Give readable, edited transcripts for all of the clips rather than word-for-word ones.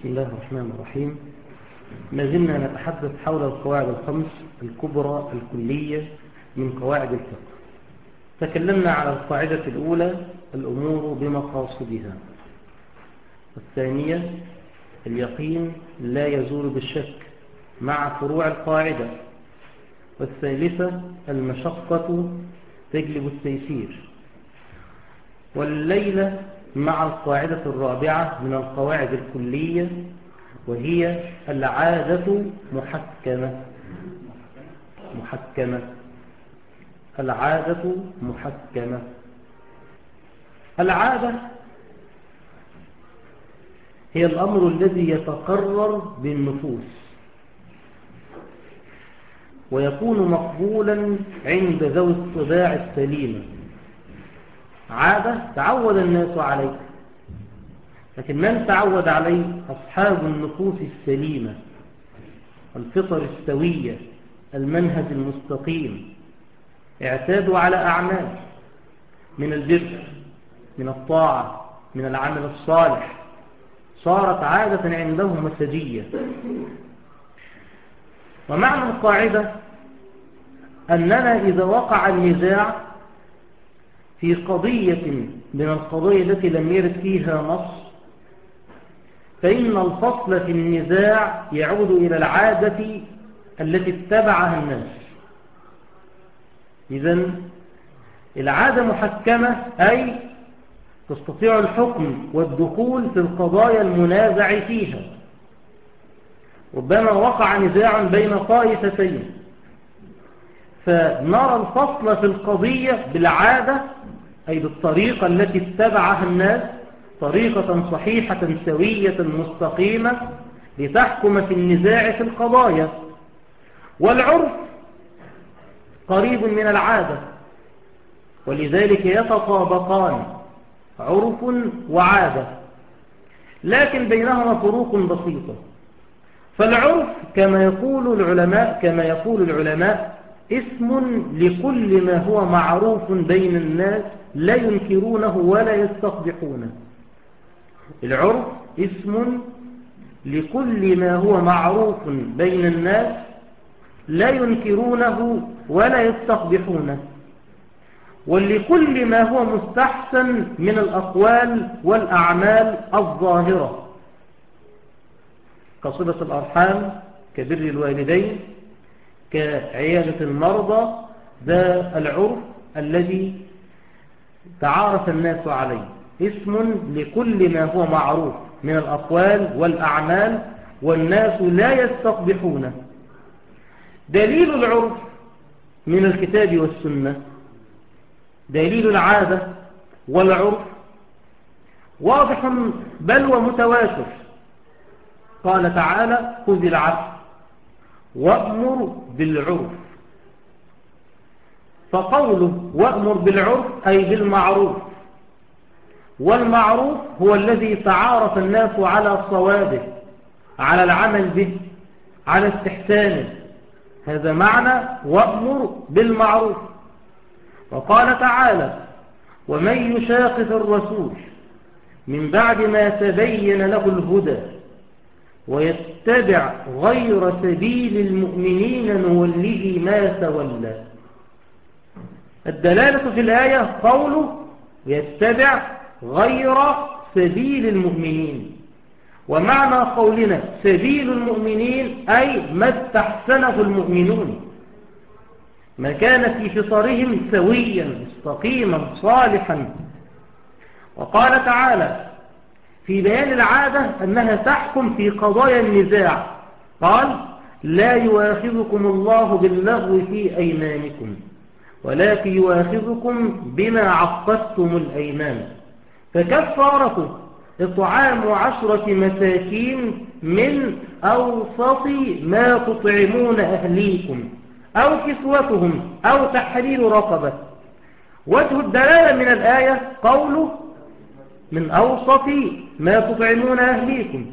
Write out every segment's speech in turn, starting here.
بسم الله الرحمن الرحيم. ما زلنا نتحدث حول القواعد الخمس الكبرى الكلية من قواعد الفقه. تكلمنا على القاعدة الأولى الأمور بمقاصدها، الثانية اليقين لا يزول بالشك مع فروع القاعدة، والثالثة المشقة تجلب التيسير، والليلة مع القاعدة الرابعة من القواعد الكلية وهي العادة محكمة. العادة محكمة. العادة هي الأمر الذي يتقرر بالنفوس ويكون مقبولا عند ذوي الطباع السليمة. عادة تعود الناس عليه، لكن من تعود عليه أصحاب النفوس السليمة، الفطر السوية، المنهج المستقيم، اعتادوا على أعمال من البر، من الطاعة، من العمل الصالح، صارت عادة عندهم مسجية. ومعنى القاعدة أننا إذا وقع النزاع في قضية من القضايا التي لم يرد فيها نص، فإن الفصل في النزاع يعود إلى العادة التي اتبعها الناس. إذن العادة محكمة، أي تستطيع الحكم والدخول في القضايا المنازع فيها. ربما وقع نزاع بين طائفتين، فنرى الفصل في القضية بالعادة، أي بالطريقة التي اتبعها الناس، طريقة صحيحة سوية مستقيمة لتحكم في النزاع في القضايا. والعرف قريب من العادة، ولذلك يتطابقان، عرف وعادة، لكن بينهما فروق بسيطة. فالعرف كما يقول العلماء اسم لكل ما هو معروف بين الناس لا ينكرونه ولا يستقبحونه. العرف اسم لكل ما هو معروف بين الناس لا ينكرونه ولا يستقبحونه، ولكل ما هو مستحسن من الأقوال والأعمال الظاهرة، كصلة الأرحام، كبر الوالدين، كعيادة المرضى. ذا العرف الذي تعارف الناس عليه، اسم لكل ما هو معروف من الأقوال والأعمال والناس لا يستقبحونه. دليل العرف من الكتاب والسنة، دليل العادة والعرف واضح بل ومتواتر. قال تعالى: خذ العفو وأمر بالعرف. فقوله وأمر بالعرف أي بالمعروف، والمعروف هو الذي تعارف الناس على صوابه، على العمل به، على استحسانه. هذا معنى وأمر بالمعروف. وقال تعالى: ومن يشاقق الرسول من بعد ما تبين له الهدى ويتبع غير سبيل المؤمنين نوله ما تولى. الدلالة في الآية قوله يتبع غير سبيل المؤمنين، ومعنى قولنا سبيل المؤمنين أي ما استحسنه المؤمنون، ما كان في فطرهم سويا مستقيما صالحا. وقال تعالى في بيان العادة أنها تحكم في قضايا النزاع، قال: لا يؤاخذكم الله باللغو في أيمانكم ولكن يؤاخذكم بما عقدتم الأيمان، فكفارته إطعام 10 مساكين من أوسط ما تطعمون أهليكم أو كسوتهم أو تحرير رقبة. وجه الدلالة من الآية قوله من أوسط ما تطعمون أهليكم،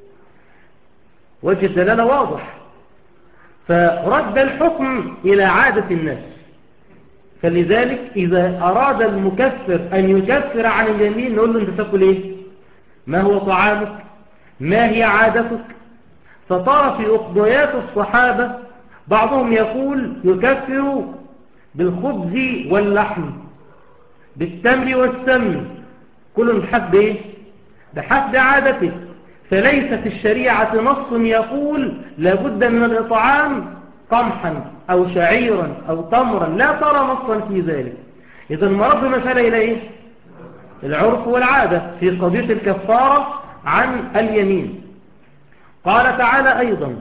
وجه الدلالة واضح. فرد الحكم إلى عادة الناس. فلذلك إذا أراد المكفر أن يكفر عن اليمين نقول له: أنت تأكل إيه؟ ما هو طعامك؟ ما هي عادتك؟ فترى في أقضيات الصحابة بعضهم يقول يكفر بالخبز واللحم، بالتمر والسمن، كل بحسب إيه؟ بحسب عادته. فليس في الشريعة نص يقول لابد من الإطعام قمحا أو شعيرا أو تمرا، لا ترى نصا في ذلك. إذا مرد مسألة إلى إيه؟ العرف والعادة في قضية الكفارة عن اليمين. قال تعالى أيضا: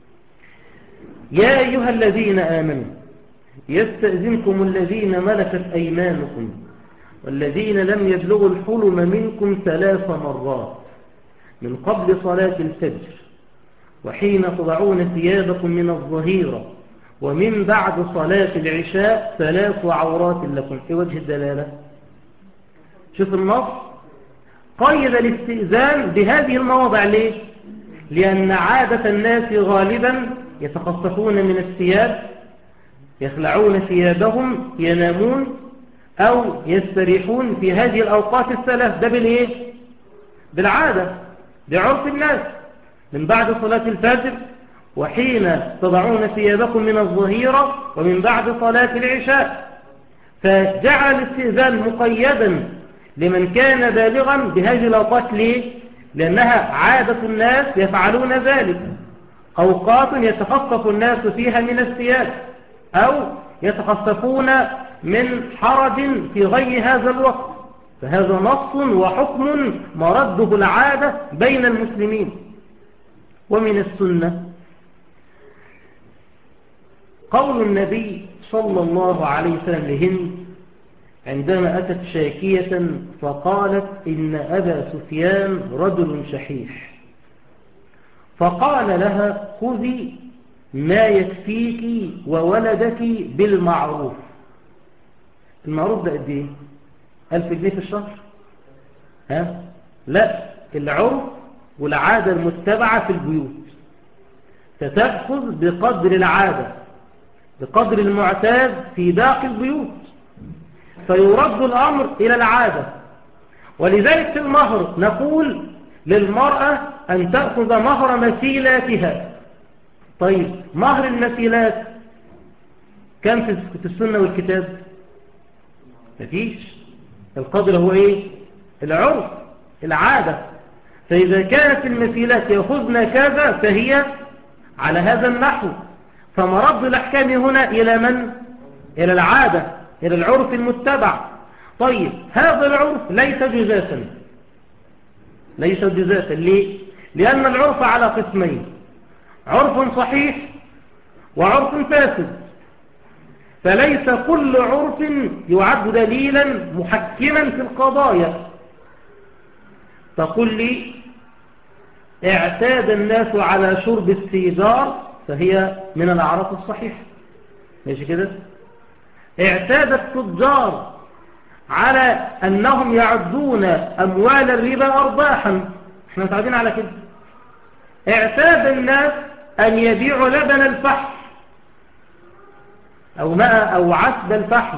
يا أيها الذين آمنوا يستأذنكم الذين ملكت أيمانكم والذين لم يبلغوا الحلم منكم 3 مرات من قبل صلاة الفجر وحين تضعون ثيابكم من الظهيرة ومن بعد صلاة العشاء 3 عورات لكم. في وجه الدلالة شوف النص قيد الاستئذان بهذه المواضع. ليه؟ لأن عادة الناس غالبا يتخصصون من الثياب، يخلعون ثيابهم، ينامون أو يستريحون في هذه الأوقات الثلاث. ده بالإيه؟ بالعادة، بعرف الناس، من بعد صلاة الفجر وحين تضعون ثيابكم من الظهيرة ومن بعد صلاة العشاء. فجعل الاستئذان مقيدا لمن كان بالغا بهذه الأوقات. ليه؟ لأنها عادة الناس يفعلون ذلك، أوقات يتخصص الناس فيها من الثياب أو يتخصصون من حرج في غير هذا الوقت. فهذا نص وحكم مرده العادة بين المسلمين. ومن السنة قول النبي صلى الله عليه وسلم لهند عندما أتت شاكية فقالت إن أبا سفيان رجل شحيح، فقال لها خذي ما يكفيك وولدك بالمعروف. المعروف ده قد ايه؟ 1000 جنيه في الشهر؟ لا، العرف والعادة المتبعة في البيوت، فتأخذ بقدر العادة، بقدر المعتاد في باقي البيوت، فيرد الأمر إلى العادة. ولذلك في المهر نقول للمرأة أن تأخذ مهر مثيلاتها. طيب مهر المثيلات كم في السنة والكتاب؟ مفيش. القدر هو إيه؟ العرف، العادة. فإذا كانت المثيلات يأخذن كذا فهي على هذا النحو. فمرد الأحكام هنا إلى من؟ إلى العادة، إلى العرف المتبع. طيب هذا العرف ليس جزافا، ليس جزافا. ليه؟ لأن العرف على قسمين: عرف صحيح وعرف فاسد. فليس كل عرف يعد دليلا محكما في القضايا. تقول لي اعتاد الناس على شرب السيجار فهي من الأعراف الصحيحة، ماشي كده؟ اعتاد التجار على أنهم يعدون أموال الربا أرباحا، احنا متعودين على كده. اعتاد الناس أن يبيعوا لبن الفحم أو ماء أو عسب الفحم.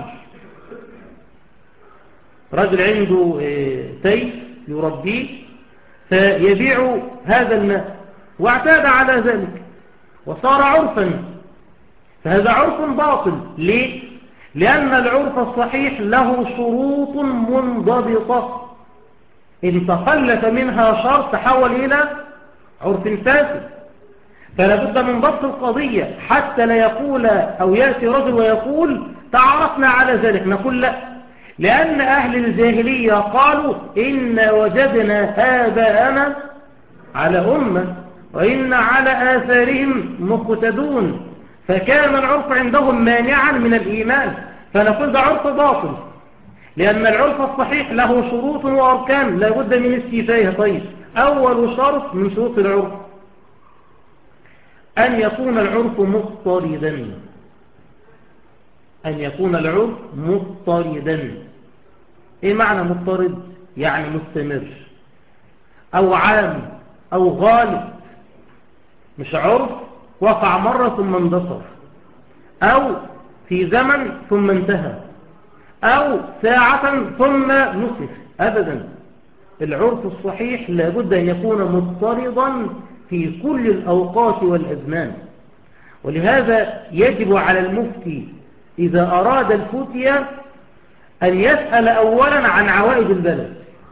رجل عنده تيس يربيه فيبيع هذا الماء واعتاد على ذلك وصار عرفا. فهذا عرف باطل. ليه؟ لأن العرف الصحيح له شروط منضبطة، إن تخلف منها شرط تحول إلى عرف فاسد. فلا بد من ضبط القضية حتى لا يقول أو يأتي رجل ويقول تعرفنا على ذلك. نقول لا، لأن أهل الجاهلية قالوا إن وجدنا آباءنا على أمة وإن على آثارهم مقتدون، فكان العرف عندهم مانعا من الإيمان. فنقول ده عرف باطل، لأن العرف الصحيح له شروط وأركان لا بد من استيفائها. طيب أول شرط من شروط العرف أن يكون العرف مضطردا. أن يكون العرف مضطردا. إيه معنى مضطرد؟ يعني مستمر أو عام أو غالب، مش عرف وقع مرة ثم اندثر أو في زمن ثم انتهى أو ساعة ثم نسخ، أبدا. العرف الصحيح لابد أن يكون مضطردا في كل الأوقات والأزمان. ولهذا يجب على المفتي إذا أراد الفتية أن يسأل أولا عن عوائد البلد.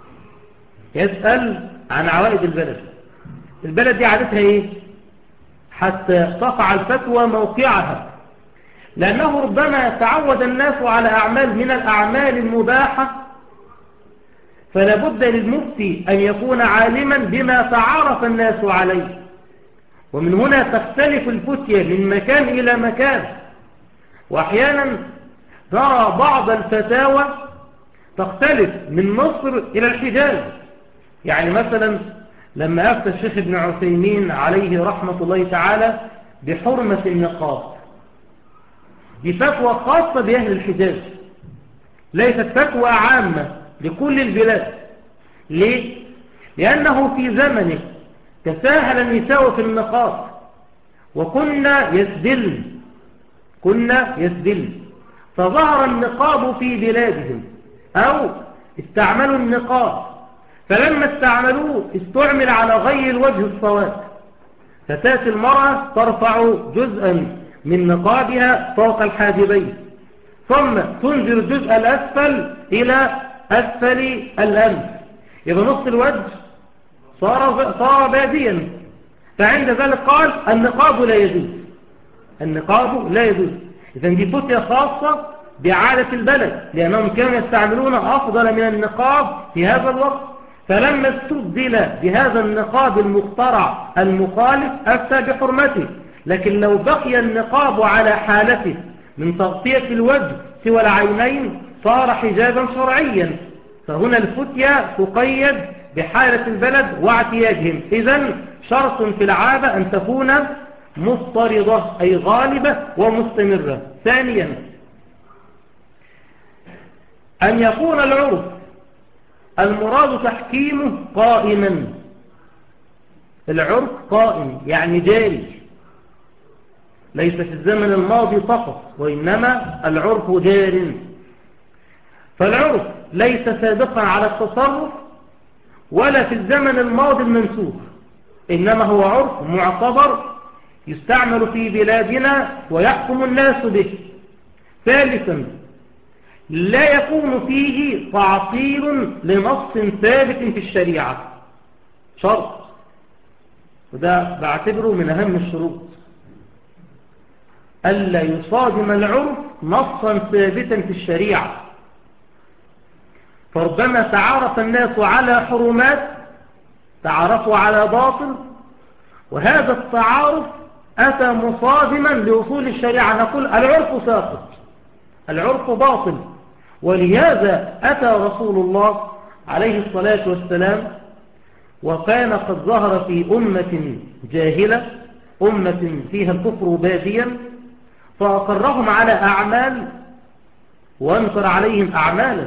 يسأل عن عوائد البلد. البلد دي عادتها إيه؟ حتى تقع الفتوى موقعها، لأنه ربما تعود الناس على أعمال من الأعمال المباحة، فلا بد للمفتي أن يكون عالما بما تعارف الناس عليه. ومن هنا تختلف الفتية من مكان إلى مكان، وأحيانا نرى بعض الفتاوى تختلف من مصر إلى الحجاز. يعني مثلا لما أفتى الشيخ ابن عثيمين عليه رحمة الله تعالى بحرمة النقاب، دي فتوى خاصة بأهل الحجاز، ليست فتوى عامة لكل البلاد. ليه؟ لأنه في زمنه تساهل النساء في النقاب، وكنا يسدلن، فظهر النقاب في بلادهم أو استعملوا النقاب، فلما استعملوه استعمل على غير الوجه الصواب، فتأتي المرأة ترفع جزءا من نقابها فوق الحاجبين، ثم تنزل الجزء الأسفل إلى أسفل الأنف، يبقى نص الوجه صار باديا. فعند ذلك قال النقاب لا يجوز. إذن دي فتية خاصة بعادة البلد، لأنهم كانوا يستعملون أفضل من النقاب في هذا الوقت، فلما استبدل بهذا النقاب المخترع المخالف أفتى بحرمته. لكن لو بقي النقاب على حالته من تغطية الوجه سوى العينين صار حجابا شرعيا. فهنا الفتية تقيد بحالة البلد واعتيادهم. إذن شرط في العادة أن تكون مضطردة أي غالبة ومستمرة. ثانيا أن يكون العرف المراد تحكيمه قائما. العرف قائم يعني جاري، ليس في الزمن الماضي فقط، وإنما العرف جار. فالعرف ليس سابقا على التصرف ولا في الزمن الماضي المنسوخ، إنما هو عرف معتبر يستعمل في بلادنا ويحكم الناس به. ثالثا لا يكون فيه تعطيل لنص ثابت في الشريعة، شرط، وده بعتبره من أهم الشروط، ألا يصادم العرف نصا ثابتا في الشريعة. فربما تعارف الناس على حرمات، تعارفوا على باطل، وهذا التعارف أتى مصادما لأصول الشريعة، نقول العرف ساقط، العرف باطل. ولهذا أتى رسول الله عليه الصلاة والسلام وكان قد ظهر في أمة جاهلة، أمة فيها الكفر باديا، فأقرهم على أعمال وأنكر عليهم أعمالا.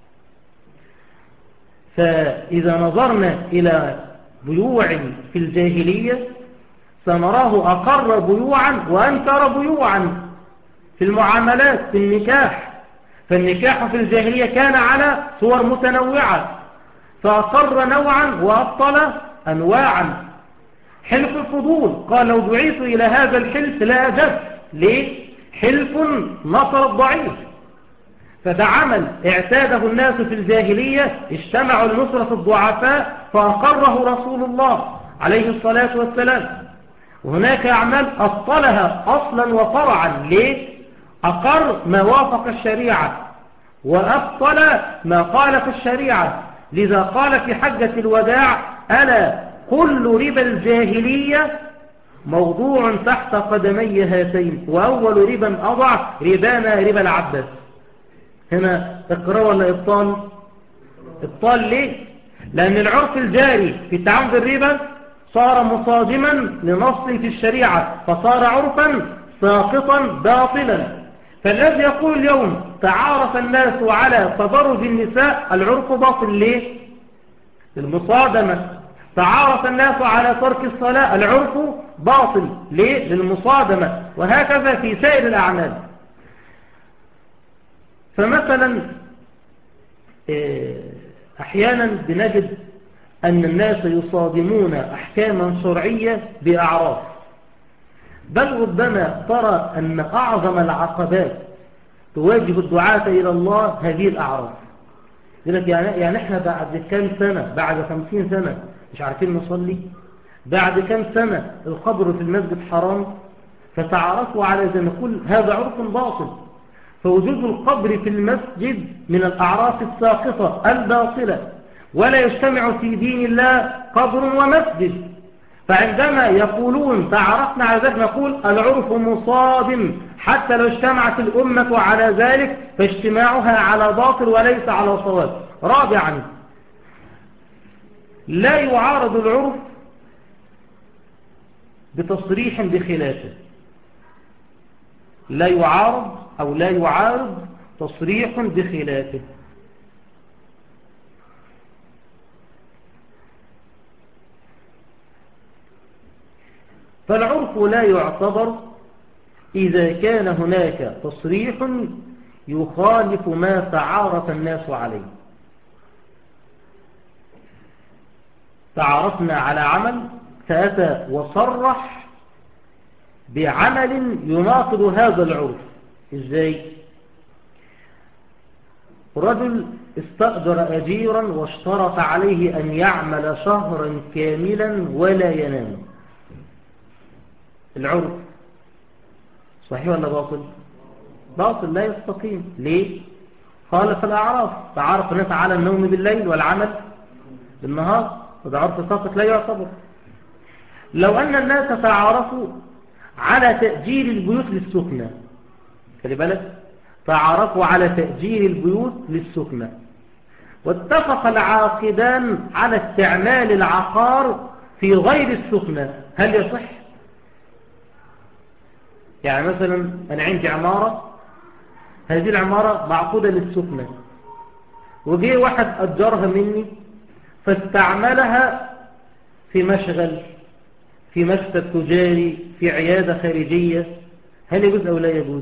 فإذا نظرنا إلى بيوع في الجاهلية سنراه أقر بيوعا وأنكر بيوعا في المعاملات، في النكاح. فالنكاح في الجاهلية كان على صور متنوعة، فأقر نوعا وأبطل أنواعا. حلف الفضول قال لو دعيت إلى هذا الحلف لا أجبت. ليه؟ حلف نصر الضعيف. فده عمل اعتاده الناس في الجاهلية، اجتمعوا لنصرة الضعفاء فأقره رسول الله عليه الصلاة والسلام. وهناك أعمال أبطلها أصلا وفرعا. ليه؟ أقر ما وافق الشريعة وأبطل ما خالف الشريعة. لذا قال في حجة الوداع ألا كل ربا الجاهلية موضوع تحت قدمي هاتين، وأول ربا أضع ربانا ربا العباس. هنا إقرار ولا إبطال؟ إبطال. ليه؟ لأن العرف الجاري في التعامل بالربا صار مصادما لنص في الشريعة، فصار عرفا ساقطا باطلا. فالذي يقول اليوم تعارف الناس على تبرج النساء، العرف باطل. ليه؟ للمصادمة. تعارف الناس على ترك الصلاة، العرف باطل. ليه؟ للمصادمة. وهكذا في سائر الأعمال. فمثلا أحيانا بنجد أن الناس يصادمون أحكاما شرعية بأعراف، بل ربما ترى أن أعظم العقبات تواجه الدعاة إلى الله هذه الأعراف. يقول لك يعني إحنا بعد كم سنة، بعد 50 سنة مش عارفين نصلي، بعد كم سنة القبر في المسجد حرام، فتعرفوا على زي ما نقول هذا عرف باطل. فوجود القبر في المسجد من الأعراف الساقطة الباطلة، ولا يجتمع في دين الله قبر ومسجد. فعندما يقولون تعرفنا على ذلك نقول العرف مصادم، حتى لو اجتمعت الأمة على ذلك فاجتماعها على باطل وليس على صواب. رابعا، لا يعارض العرف بتصريح بخلافه، لا يعارض أو لا يعارض تصريح بخلافه. فالعرف لا يعتبر إذا كان هناك تصريح يخالف ما تعارف الناس عليه. تعرفنا على عمل فأتى وصرح بعمل يناقض هذا العرف. إزاي؟ رجل استأجر أجيرا واشترط عليه أن يعمل شهرا كاملا ولا ينام. العرف صحيح ولا باطل؟ باطل، لا يستقيم. ليه؟ خالف الأعراف. تعرف الناس على النوم بالليل والعمل بالنهار، وده عرف ساقط لا يعتبر. لو أن الناس تعارفوا على تأجير البيوت للسكنة، خلي بالك، تعارفوا على تأجير البيوت للسكنة، واتفق العاقدان على استعمال العقار في غير السكنة، هل يصح؟ يعني مثلا أنا عندي عمارة، هذه العمارة معقودة للسكنة، وجي واحد أجرها مني فاستعملها في مشغل، في مكتب تجاري، في عيادة خارجية، هل يجوز أو لا يجوز؟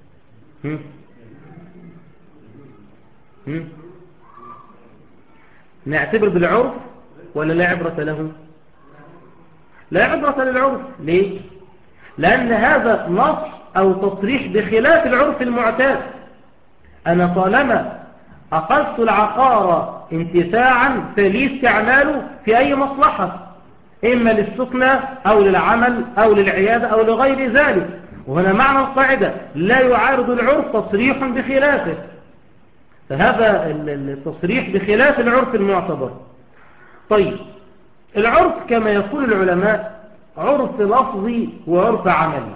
نعتبر بالعرف ولا لا عبرة له؟ لا عبرة للعرف. ليه؟ لأن هذا نص أو تصريح بخلاف العرف المعتاد. أنا طالما أخذت العقار انتفاعا فلي استعماله في أي مصلحة، إما للسكنة أو للعمل أو للعيادة أو لغير ذلك. وهنا معنى القاعدة لا يعارض العرف تصريح بخلافه، فهذا التصريح بخلاف العرف المعتبر. طيب، العرف كما يقول العلماء عرف لفظي وعرف عملي.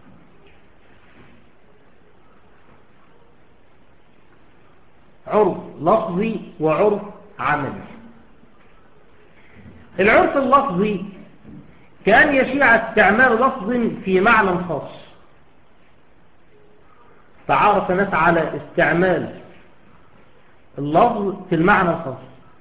عرف لفظي وعرف عملي. العرف اللفظي كان يشيع استعمال لفظ في معنى خاص، تعارف الناس على استعمال اللفظ في المعنى الخاص.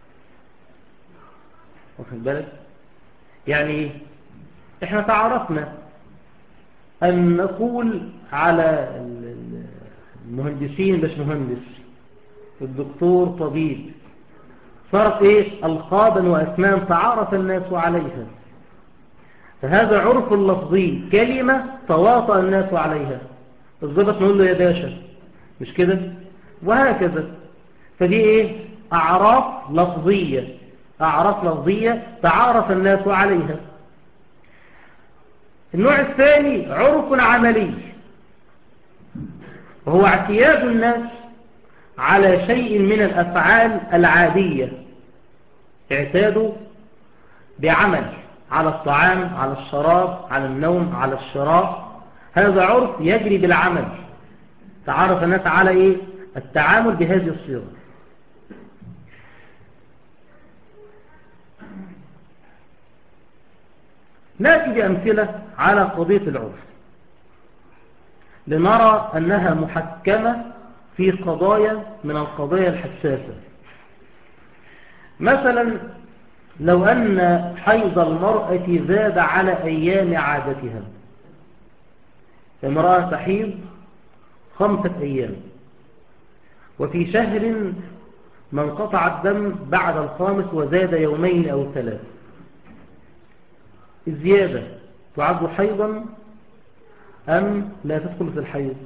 واخد بالك؟ يعني احنا تعرفنا أن نقول على المهندسين مش مهندس، الدكتور طبيب، صارت ايه؟ ألقابا وأسماء تعارف الناس عليها، فهذا عرف اللفظي، كلمة تواطأ الناس عليها. الضبط نقول له يا باشا، مش كده؟ وهكذا. فدي ايه؟ أعراف لفظية، أعراف لفظية تعارف الناس عليها. النوع الثاني عرف عملي، وهو اعتياد الناس على شيء من الأفعال العادية، اعتادوا بعمل على الطعام، على الشراب، على النوم، على الشراء، هذا عرف يجري بالعمل، تعرف الناس على ايه؟ التعامل بهذه الصيغة. نأتي بأمثلة على قضية العرف لنرى أنها محكمة في قضايا من القضايا الحساسة. مثلا لو أن حيض المرأة زاد على أيام عادتها، امرأة تحيض 5 أيام، وفي شهر من قطع الدم بعد الخامس وزاد يومين أو 3. الزيادة تعد حيضا أم لا تدخل في الحيض؟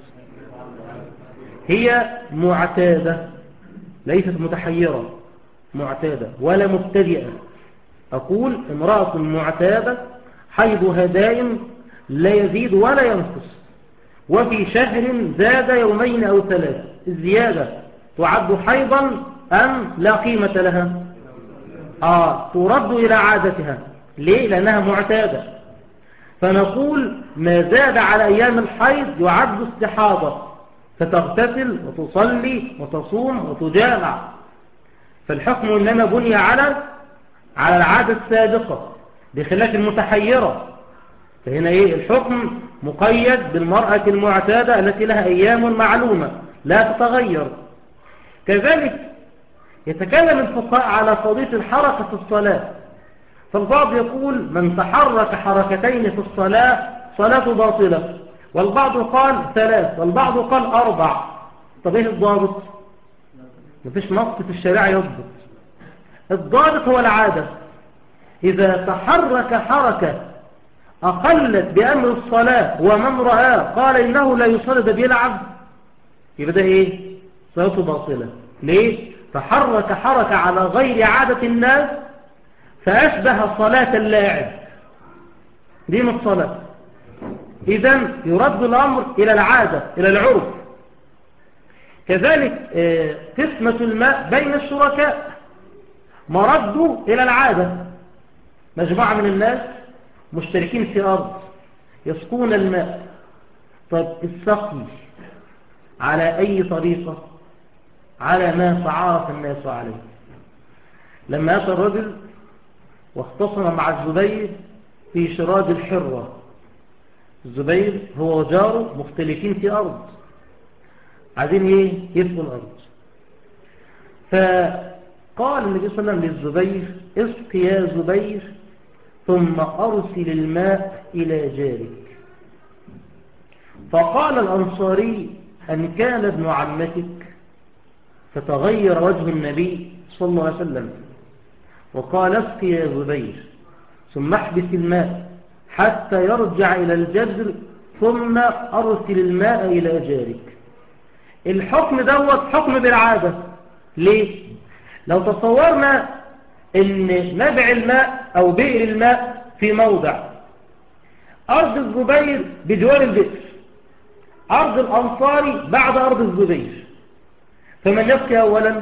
هي معتادة، ليست متحيرة، معتادة ولا مبتدئة. أقول امرأة معتادة حيضها دائم لا يزيد ولا ينقص، وفي شهر زاد يومين أو 3. الزيادة تعد حيضا أم لا قيمة لها؟ ترد إلى عادتها. ليه؟ لأنها معتادة. فنقول ما زاد على أيام الحيض يعد استحاضة، فتغتسل وتصلي وتصوم وتجامع. فالحكم إنما بني على العادة السابقة بخلاف المتحيرة. فهنا الحكم مقيد بالمرأة المعتادة التي لها أيام معلومة لا تتغير. كذلك يتكلم الفقهاء على قضية الحركة في الصلاة. فالبعض يقول من تحرك حركتين في الصلاة صلاة باطلة، والبعض قال 3، والبعض قال 4. طب ايه الضابط؟ مفيش نص في الشريعة يضبط. الضابط هو العادة. إذا تحرك حركة أقلت بأمر الصلاة ومن رآه قال إنه لا يصلي، ده بيلعب، يبقى ده صلاته باطلة. ليه؟ تحرك حركة على غير عادة الناس فأشبه صلاة اللاعب، دي مش صلاة. إذن يرد الأمر إلى العادة، إلى العرف. كذلك قسمة الماء بين الشركاء مرده إلى العادة. مجموعة من الناس مشتركين في أرض يسقون الماء. طيب السقي على أي طريقة؟ على ما تعارف الناس عليه. لما أتى الرجل واختصم مع الزبير في شراج الحرة، الزبير هو وجاره مختلفين في أرض، عايزين يسقوا الأرض. فقال النبي صلى الله عليه وسلم للزبير اسق يا زبير ثم أرسل الماء إلى جارك. فقال الأنصاري أن كان ابن عمتك؟ فتغير وجه النبي صلى الله عليه وسلم وقال اسق يا زبير ثم احبس الماء حتى يرجع إلى الجدر ثم أرسل الماء إلى جارك. الحكم دوت حكم بالعادة. ليه؟ لو تصورنا ان نبع الماء او بئر الماء في موضع، ارض الزبير بجوار البئر، ارض الانصاري بعد ارض الزبير، فمن يبكي اولا؟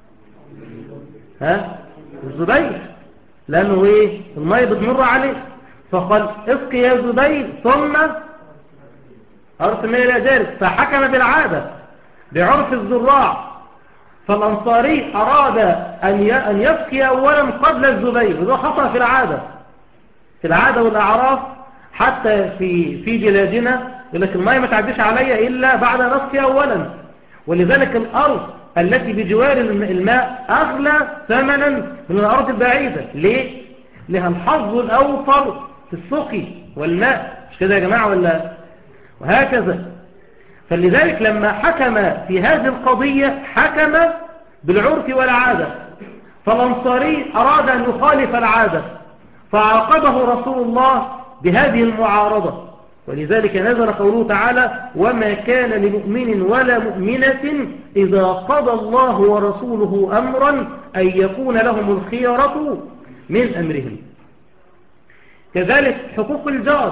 الزبير، لانه الماء بتمر عليه. فقال اسقي يا زبير ثم ارسل الماء الى جارك، فحكم بالعادة بعرف الزراع. فالأنصاري أراد أن يبكي أولا قبل الزبير، وده خطأ في العادة والأعراف. حتى في بلادنا يقول لك الماء ما تعديش عليا إلا بعد أن أبكي أولا. ولذلك الأرض التي بجوار الماء أغلى ثمنا من الأرض البعيدة. ليه؟ لها الحظ الأوفر في السقي والماء، مش كده يا جماعة وهكذا. فلذلك لما حكم في هذه القضية حكم بالعرف والعادة. فالأنصاري أراد أن يخالف العادة فعاقبه رسول الله بهذه المعارضة. ولذلك نزل قوله تعالى وما كان لمؤمن ولا مؤمنة إذا قضى الله ورسوله أمرا أن يكون لهم الخيرة من أمرهم. كذلك حقوق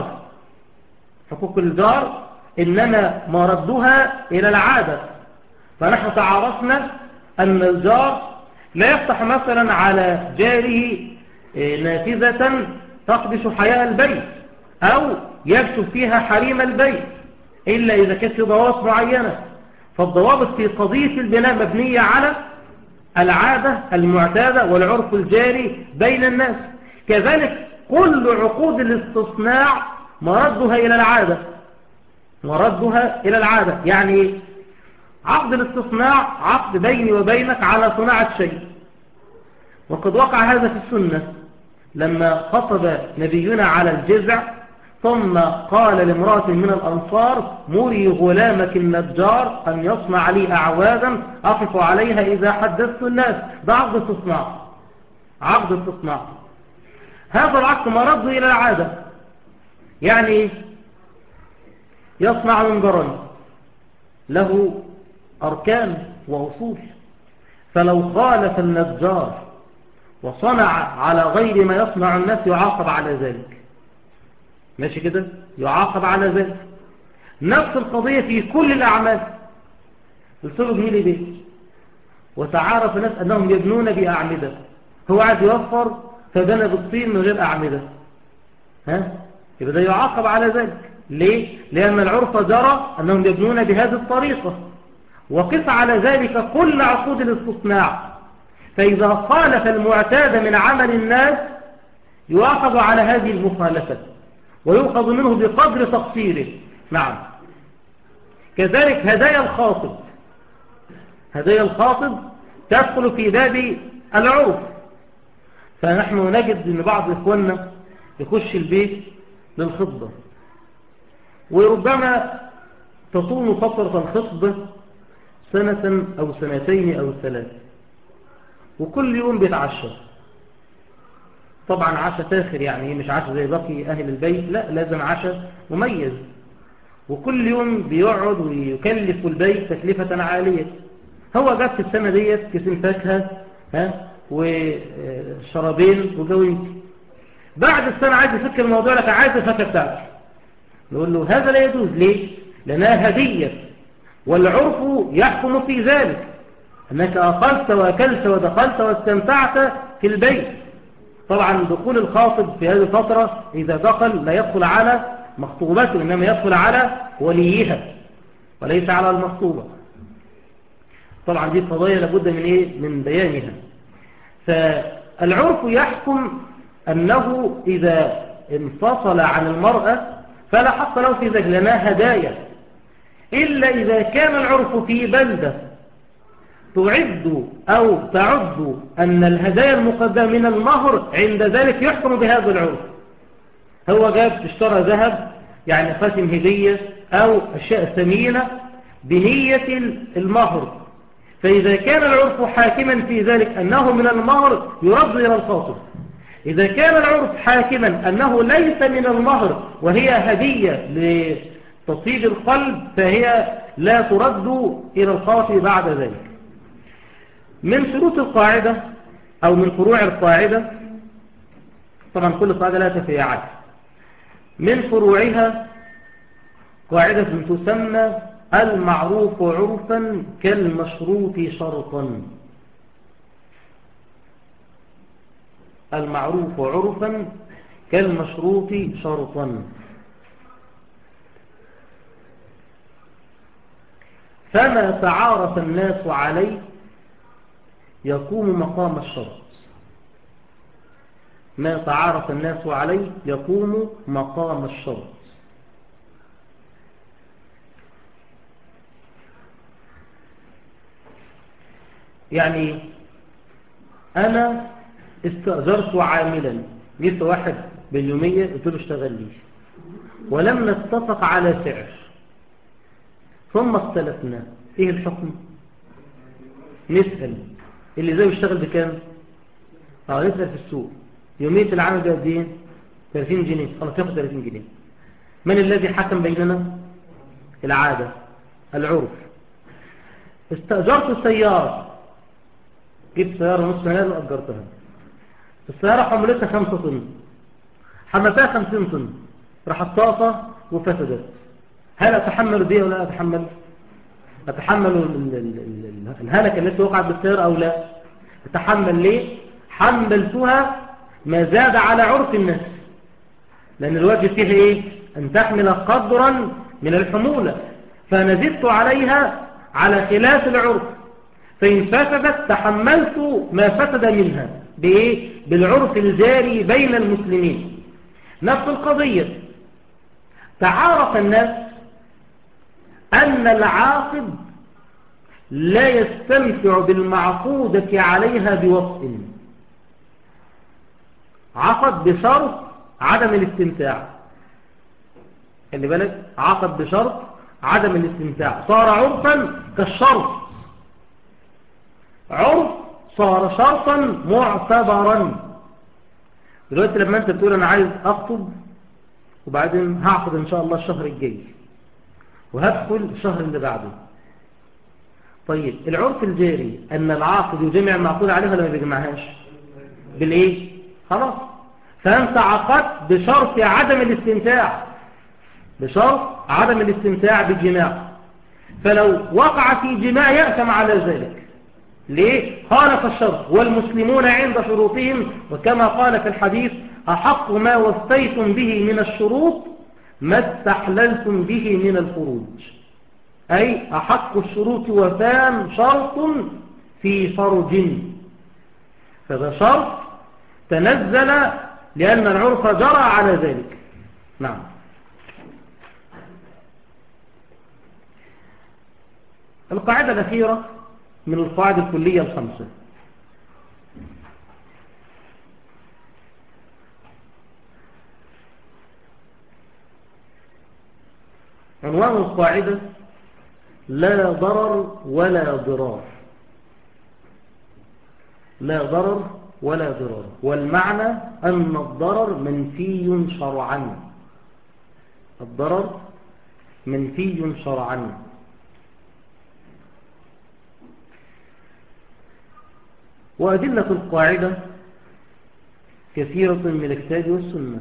الجار إنما مردها إلى العادة. فنحن تعرفنا أن الجار لا يفتح مثلا على جاره نافذة تخدش حياء البيت أو يكشف فيها حريم البيت إلا إذا كانت في ضوابط معينة. فالضوابط في قضية البناء مبنية على العادة المعتادة والعرف الجاري بين الناس. كذلك كل عقود الاستصناع مردها إلى العادة. يعني عقد الاستصناع عقد بيني وبينك على صناعة شيء. وقد وقع هذا في السنة لما خطب نبينا على الجزع ثم قال لامرأة من الأنصار مري غلامك النجار أن يصنع لي أعوادا أقف عليها إذا حدثت الناس. ده عقد استصناع، عقد استصناع. هذا العقد مرد إلى العادة، يعني يصنع منبرا له أركان وأصول، فلو خالف النجار وصنع على غير ما يصنع الناس يعاقب على ذلك. ماشي كده، يعاقب على ذلك. نفس القضية في كل الأعمال. السبب ميلي بيت وتعارف الناس أنهم يبنون بأعمدة، هو عايز يوفر فبنى بالطين من غير أعمدة، يبقى ده يعاقب على ذلك. ليه؟ لأن العرف جرى أنهم يبنون بهذه الطريقة، وقف على ذلك كل عقود الاستصناع. فإذا خالف المعتاد من عمل الناس يؤاخذ على هذه المخالفة ويؤخذ منه بقدر تقصيره. نعم. كذلك هدايا الخاطب، هدايا الخاطب تدخل في باب العرف. فنحن نجد أن بعض إخواننا يخش البيت للخطبة، وربما تطول فترة الخطبة سنة أو سنتين أو ثلاث، وكل يوم بيتعشى. طبعا عشاء فاخر، يعني مش عشاء زي باقي أهل البيت، لا، لازم عشاء مميز. وكل يوم بيقعد ويكلف البيت تكلفة عالية. هو جاب في السنة ديت كيسين فاكهة وشرابين وجوينتي. بعد السنة عايز يفك الموضوع لك، عايز الفاكهة بتاعته، نقول له هذا لا يجوز. ليه؟ لأنها هدية، والعرف يحكم في ذلك، أنك أقلت وأكلت ودخلت واستمتعت في البيت. طبعا دخول الخاطب في هذه الفترة إذا دخل لا يدخل على مخطوبته، إنما يدخل على وليها وليس على المخطوبة. طبعا دي قضايا لابد من إيه؟ من بيانها. فالعرف يحكم أنه إذا انفصل عن المرأة فلا حق له في ذلك لأنها هدايا، إلا إذا كان العرف في بلدة تعد أن الهدايا المقدمة من المهر، عند ذلك يحكم بهذا العرف. هو جاب اشترى ذهب، يعني خاتم هدية أو أشياء ثمينة بنية المهر، فإذا كان العرف حاكما في ذلك أنه من المهر يرد إلى الخاطب. إذا كان العرف حاكما أنه ليس من المهر وهي هدية لتصيد القلب فهي لا ترد إلى الخاطب بعد ذلك. من شروط القاعدة أو من فروع القاعدة، طبعا كل قاعدة لا تفريعات، من فروعها قاعدة تسمى المعروف عرفا كالمشروط شرطا. المعروف عرفا كالمشروط شرطا. فما تعارف الناس عليه يقوم مقام الشرط. ما تعارف الناس عليه يقوم مقام الشرط. يعني أنا استأجرت عاملا، جبت واحد باليومية قلت له اشتغل لي، ولم نتفق على سعر، ثم اختلفنا، ايه الحكم؟ نسأل اللي زي يشتغل بكام؟ نسأل في السوق يومية العمل بقد ايه؟ 30 جنيه، خلاص ياخد 30 جنيه. من الذي حكم بيننا؟ العادة، العرف. استأجرت سيارة، جبت سيارة نصف مليون وأجرتها. السيارة حملتها 5 طن، حملتها 50 طن، راحت طاقة وفسدت. هل أتحمل دي ولا أتحمل؟ أتحمل الهلكة التي وقعت بالسيارة أو لا؟ أتحمل. ليه؟ حملتها ما زاد على عرف الناس، لأن الواجب فيها إيه؟ أن تحمل قدرا من الحمولة، فأنا زدت عليها على خلاف العرف، فإن فسدت تحملت ما فسد منها بإيه؟ بالعرف الجاري بين المسلمين. نفس القضية، تعارف الناس أن العاقد لا يستمتع بالمعقودة عليها بوطء، عقد بشرط عدم الاستمتاع. خلي بالك، عقد بشرط عدم الاستمتاع صار عرفا كالشرط، عرف صار شرطا معتبرا. دلوقتي لما انت تقول انا عايز اخطب وبعدين هعقد ان شاء الله الشهر الجاي وهدخل الشهر اللي بعده، طيب العرف الجاري ان العاقد يجمع المعقود عليه ولا ما بيجمعهاش؟ بالايه؟ خلاص، فانت عقدت بشرط عدم الاستمتاع، بشرط عدم الاستمتاع بالجماع، فلو وقع في جماع يأثم على ذلك. ليه؟ خالف الشرط، والمسلمون عند شروطهم، وكما قال في الحديث أحق ما وفيتم به من الشروط ما استحللتم به من الفروج، أي أحق الشروط وفاء شرط في فرج، فهذا شرط تنزل لأن العرف جرى على ذلك. نعم. القاعدة الأخيرة من القواعد الكلية الخمسة، عنوان القاعدة لا ضرر ولا ضرار، لا ضرر ولا ضرار، والمعنى أن الضرر منفي شرعا، الضرر منفي شرعا. وأدلة القاعدة كثيرة من الكتاب والسنة.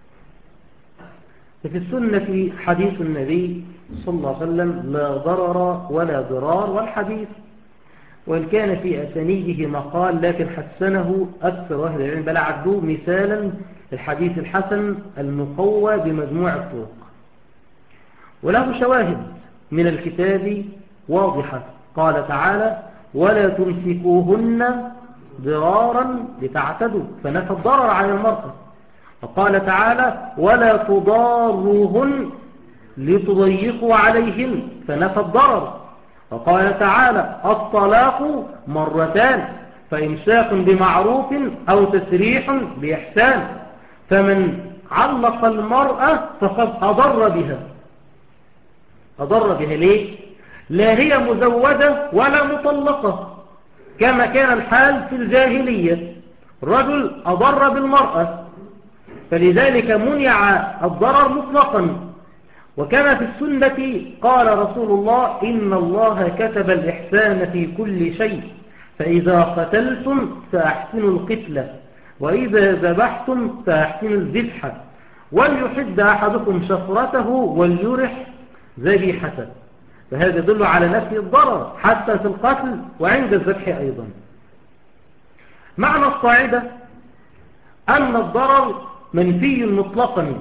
ففي السنة حديث النبي صلى الله عليه وسلم لا ضرر ولا ضرار، والحديث وإن كان في أسانيده مقال لكن حسنه أكثر أهل العلم، بل عدوه مثالا الحديث الحسن المقوى بمجموع الطرق، وله شواهد من الكتاب واضحة. قال تعالى ولا تمسكوهن ضرارا لتعتدوا، فنفى الضرر على المرأة. وقال تعالى ولا تضاروهن لتضيقوا عليهن، فنفى الضرر. وقال تعالى الطلاق مرتان، فإمساك بمعروف أو تسريح بإحسان، فمن علق المرأة فقد أضر بها. أضر بها ليه؟ لا هي مزوجة ولا مطلقة كما كان الحال في الجاهلية، الرجل أضر بالمرأة فلذلك منع الضرر مطلقا. وكما في السنة قال رسول الله إن الله كتب الإحسان في كل شيء، فإذا قتلتم فأحسنوا القتلة، وإذا ذبحتم فأحسنوا الذبح، وليحد أحدكم شفرته وليرح ذبيحته. فهذا يدل على نفي الضرر حتى في القتل وعند الذبح أيضا. معنى القاعدة أن الضرر منفي مطلقا،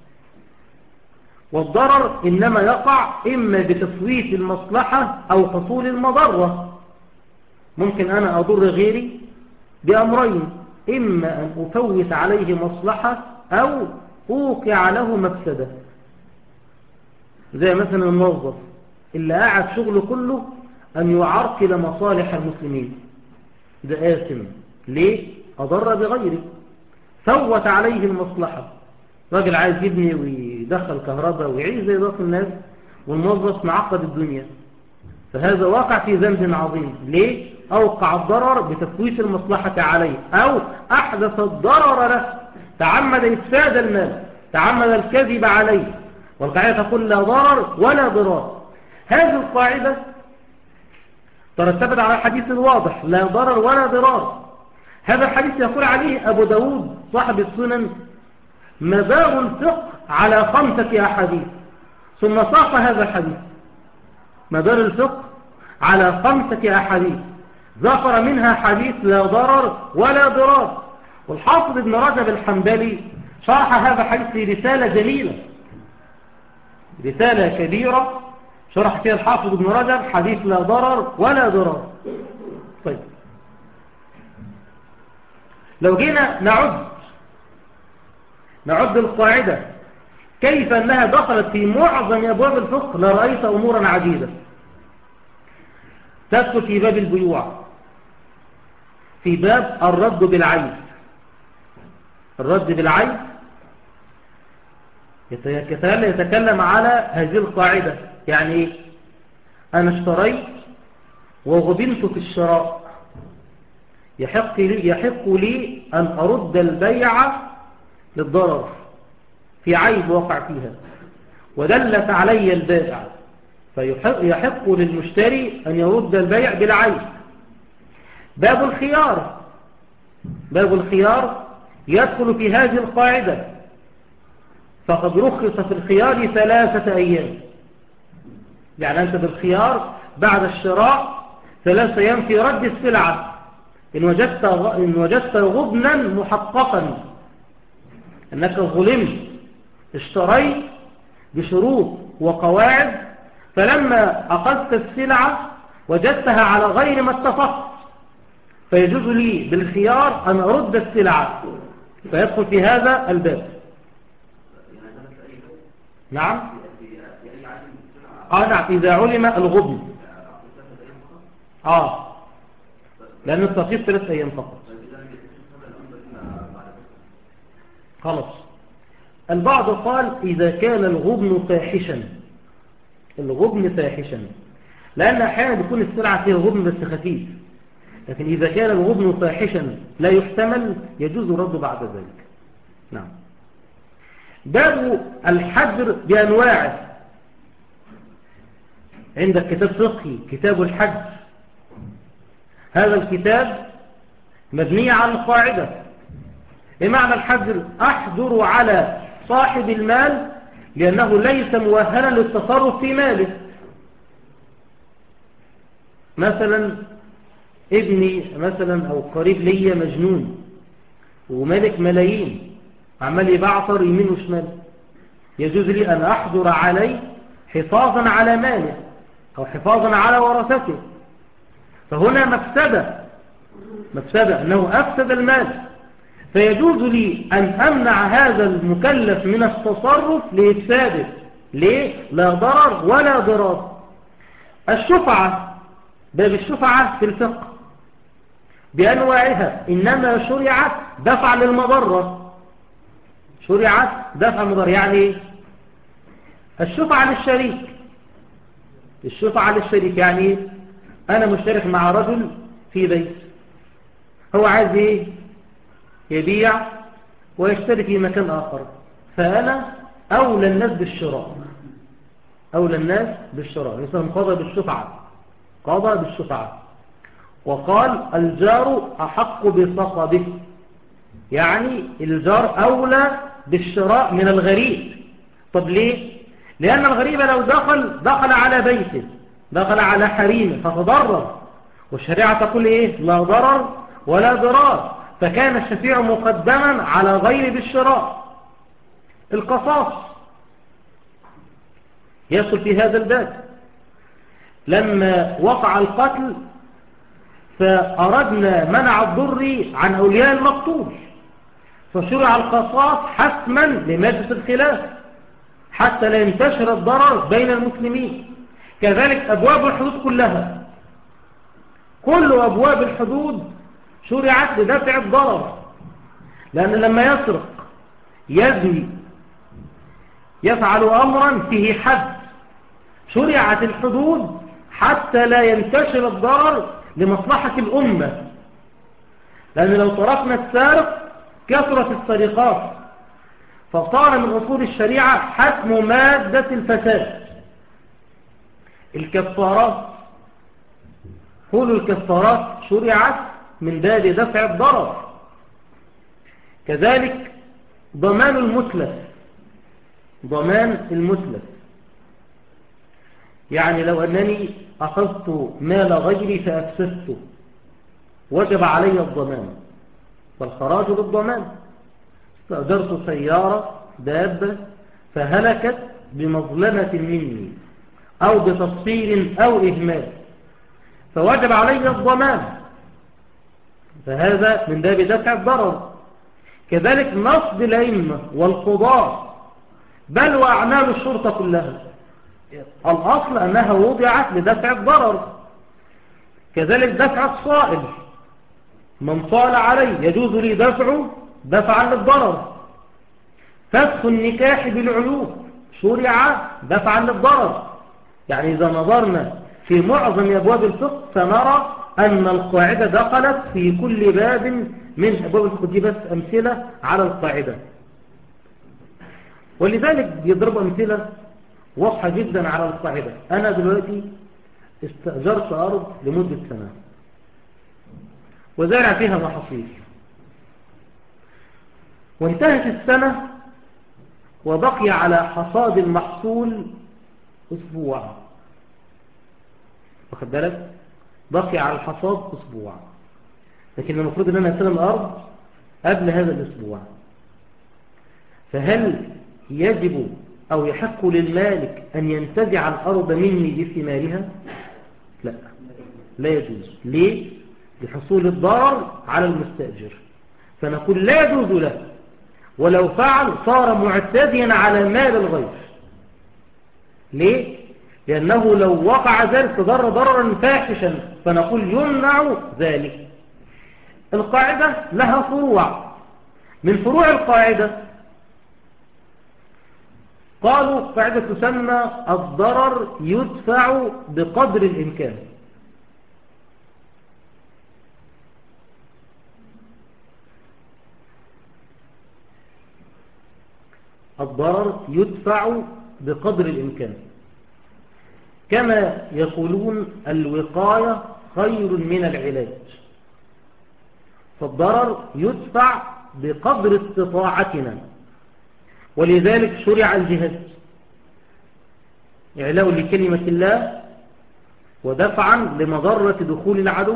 والضرر إنما يقع إما بتفويت المصلحة أو حصول المضرة. ممكن أنا أضر غيري بأمرين، إما أن أفوت عليه مصلحة أو أوقع له مفسدة، زي مثلا الموظف اللي قاعد شغله كله أن يعرقل مصالح المسلمين، ده آثم. ليه؟ أضر بغيره، فوت عليه المصلحة. راجل عايز يبني ويدخل كهرباء ويعيش زي باقي الناس، والموظف معقد الدنيا، فهذا واقع في ذنب عظيم. ليه؟ أوقع الضرر بتفويت المصلحة عليه، أو أحدث الضرر له، تعمد إفساد المال، تعمد الكذب عليه. والقاعدة تقول لا ضرر ولا ضرار. هذه القاعدة ترتبت على الحديث الواضح لا ضرر ولا ضرار. هذا الحديث يقول عليه أبو داود صاحب السنن مدار الفقه على 5 أحاديث، ثم ساق هذا الحديث. مدار الفقه على 5 أحاديث، ذكر منها حديث لا ضرر ولا ضرار. والحافظ ابن رجب الحنبلي شرح هذا الحديث في رسالة جميلة، رسالة كبيرة شرح فيها الحافظ ابن رجب حديث لا ضرر ولا ضرار. طيب، لو جينا نعد القاعدة كيف أنها دخلت في معظم أبواب الفقه لرأيت أمورا عديدة. تدخل في باب البيوع، في باب الرد بالعيب. الرد بالعيب يتكلم على هذه القاعدة. يعني إيه؟ أنا اشتريت وغبنت في الشراء، يحق لي أن أرد البيع للضرر في عيب وقع فيها ودلت علي البائع، فيحق للمشتري أن يرد البيع بالعيب. باب الخيار يدخل في هذه القاعدة، فقد رخص في الخيار 3 أيام. يعني أنت بالخيار بعد الشراء 3 أيام في رد السلعة إن وجدت غبنا محققا أنك ظلمت، اشتريت بشروط وقواعد، فلما أخذت السلعة وجدتها على غير ما اتفقت، فيجوز لي بالخيار أن أرد السلعة، فيدخل في هذا الباب. نعم. نعم إذا علم الغبن. لأن الترخيص 3 أيام فقط. خلاص. البعض قال إذا كان الغبن فاحشا، لأن أحيانا بيكون السلعة فيها غبن بس خفيف، لكن إذا كان الغبن فاحشا لا يحتمل يجوز الرد بعد ذلك. نعم. باب الحجر بأنواعه. عندك كتاب فقهي كتاب الحجر، هذا الكتاب مبني على القاعدة. بمعنى الحجر أحجر على صاحب المال لأنه ليس مؤهلا للتصرف في ماله. مثلا ابني مثلا أو قريب لي مجنون وملك ملايين عمال يبعثر يمين وشمال، يجوز لي أن أحجر عليه حفاظا على ماله أو حفاظا على ورثته. فهنا مفسدة أنه أفسد المال، فيجوز لي أن أمنع هذا المكلف من التصرف لإفساده. ليه؟ لا ضرر ولا ضرار. الشفعة، باب الشفعة في الفقه بأنواعها إنما شرعت دفع للمضرة. يعني إيه؟ الشفعة للشريك يعني أنا مشترك مع رجل في بيت، هو عايز إيه؟ يبيع ويشتري في مكان آخر، فأنا أولى الناس بالشراء. يسمى قضى بالشفعة. وقال الجار أحق بصقبه، يعني الجار أولى بالشراء من الغريب. طب ليه؟ لأن الغريب لو دخل على بيته، دخل على حريمه فتضرر، والشريعة تقول إيه؟ لا ضرر ولا ضرار، فكان الشفيع مقدما على غير بالشراء. القصاص يدخل في هذا الباب. لما وقع القتل فأردنا منع الضر عن أولياء المقتول، فشرع القصاص حتما لمادة الخلاف حتى لا ينتشر الضرر بين المسلمين. كذلك أبواب الحدود كلها، كل أبواب الحدود شرعت لدفع الضرر، لأن لما يسرق يزني يفعل أمرا فيه حد، شرعت الحدود حتى لا ينتشر الضرر لمصلحة الأمة. لأن لو تركنا السارق كثرت السرقات، فصار من أصول الشريعة حتم مادة الفساد. الكفارات شرعت من باب دفع الضرر. كذلك ضمان المتلف، يعني لو أنني أخذت مال غيري فأفسدته وجب علي الضمان، فالخراج بالضمان. استأجرت سيارة دابة فهلكت بمظلمة مني أو بتفصيل أو إهمال، فوجب علي الضمان، فهذا من باب دفع الضرر. كذلك نصب الأئمة والقضاة بل وأعمال الشرطة كلها، الأصل أنها وضعت لدفع الضرر. كذلك دفع الصائل، من صال عليه يجوز لي دفعا للضرر. فسخ النكاح بالعيوب شرع دفعا للضرر. يعني إذا نظرنا في معظم أبواب الفقه سنرى أن القاعدة دخلت في كل باب من أبواب الفقه. دي بس أمثلة على القاعدة، ولذلك يضرب أمثلة واضحة جدا على القاعدة. أنا دلوقتي استأجرت أرض لمدة سنة وزارع فيها محاصيل، وانتهت السنة وبقي على حصاد المحصول أسبوع. واخد بالك؟ بقي على الحصاد أسبوع، لكن المفروض أن أنا أستلم الأرض قبل هذا الأسبوع. فهل يجب أو يحق للمالك أن ينتزع الأرض مني بثمارها؟ لا، لا يجوز. ليه؟ لحصول الضرر على المستأجر. فنقول لا يجوز له، ولو فعل صار معتديا على مال الغير. ليه؟ لأنه لو وقع ذلك ضر ضررا فاحشا، فنقول يمنع ذلك. القاعدة لها فروع. من فروع القاعدة قالوا قاعدة تسمى الضرر يدفع بقدر الإمكان. الضرر يدفع بقدر الإمكان، كما يقولون الوقاية خير من العلاج. فالضرر يدفع بقدر استطاعتنا، ولذلك شرع الجهاد إعلاء لكلمة الله ودفعا لمضرة دخول العدو.